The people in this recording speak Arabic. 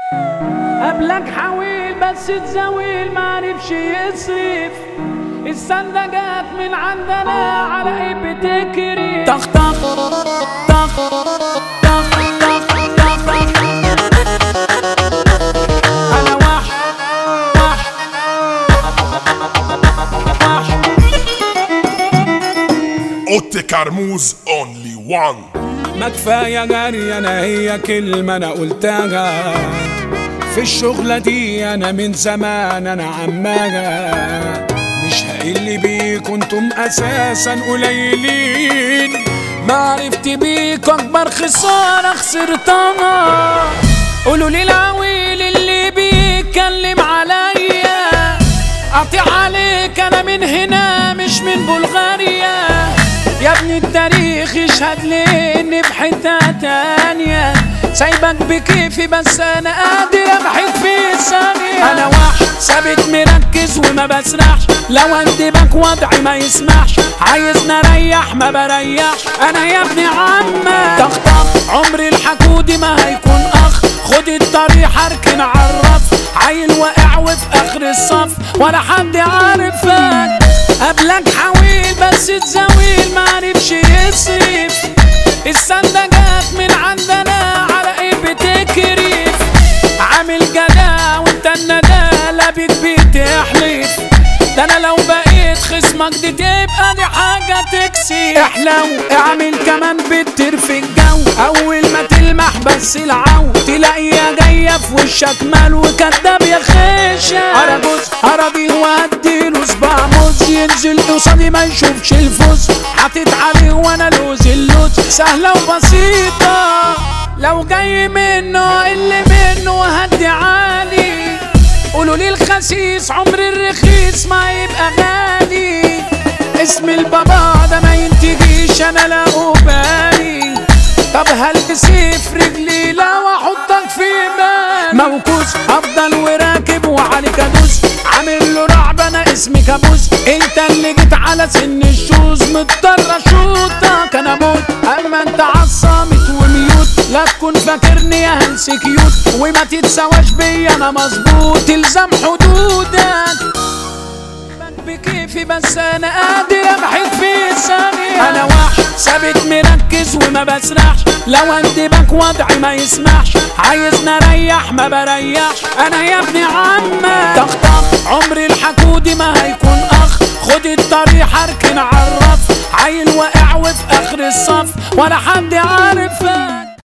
قبلك حاول بس تزاول معرفش يصرف. السندة جات من عندنا على ايه بتكري طخ طخ طخ طخ طخ طخ. انا اوتي كرموز اونلي وان. ما كفاية جري انا هي كلمة انا قلتها في الشغلة دي. انا من زمان انا عماها مش هقل بيك انتم اساسا قليلين. معرفتي بيك اكبر خسارة خسرتها. قولوا لي العويل اللي بيتكلم عليا اقطع عليك انا من هنا مش من بلغاريا. يا ابني التاريخ يشهد لي اني بحتة تانية. سايبك بكيفي بس انا قادر ابحث في ثانية. انا واحد ثابت مركز وما بسرحش. لو اندبك وضعي ما يسمحش. عايزني اريح ما بريحش. انا يا ابني عمك طخطخ عمري الحكودي ما هيكون اخ. خد الطريق اركن عالرف. عيل واقع وفي اخر الصف ولا حد عارفك. قبلك حاول بس تزاول معرفش يصرف. السندة جات من عندنا على ايه بتكرف. عامل جدع وانت الندالة بيك بتحلف. ده انا لو بقيت خصمك دي تبقى دي حاجة تكسي. احلو اعمل كمان بتر في الجو. اول ما تلمح بس العو تلاقيها جاية في وشك مال وكداب يا خيشة. اراجوز اراضي واديله صباع موز. ينزل قصادي ما يشوفش الفوز. حاطط عليه وانا لوز اللوز. سهلة وبسيطة لو جاي منه اللي منه هدي عالي. قولوا لي الخسيس عمر الرخيص ما يبقى غالي. اسم البابا ده ما ينتجيش انا لا بالي. طب هلبس في رجلي لا واحطك في بالي. موكوس افضل وراكب وعليك ادوس. عامل له رعب انا اسمي كابوس. انت اللي جيت على سن الشوز مضطر اشوطك انا موت. اما انت عصامت وميوت لا تكون فاكرني يا هنس كيوت. وما تتسواش بيا انا مظبوط الزم حدودك. بكيفي بس انا قادر ابحث في ثانية. انا واحد ثابت مركز وما بسرحش. لو اندبك وضعي ما يسمحش. عايزني اريح ما بريحش. انا يا ابني عمك طخطخ عمري الحكودي ما هيكون اخ. خد الطريق اركن عالرف. عيل واقع وفي اخر الصف ولا حد عارفك.